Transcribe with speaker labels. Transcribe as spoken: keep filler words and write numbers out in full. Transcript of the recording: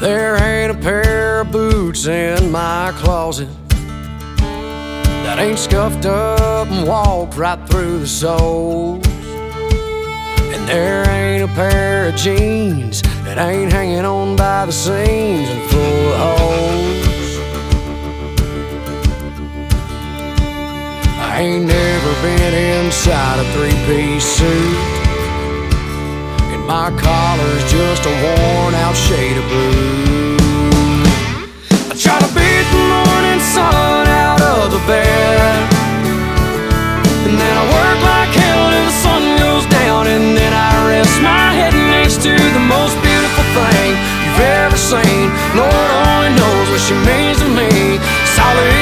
Speaker 1: There ain't a pair of boots in my closet that ain't scuffed up and walked right through the soles. And there ain't a pair of jeans that ain't hanging on by the seams and full of holes. I ain't never been inside a three-piece suit, and my collar's just a worn-out shade of blue. I try to beat the morning sun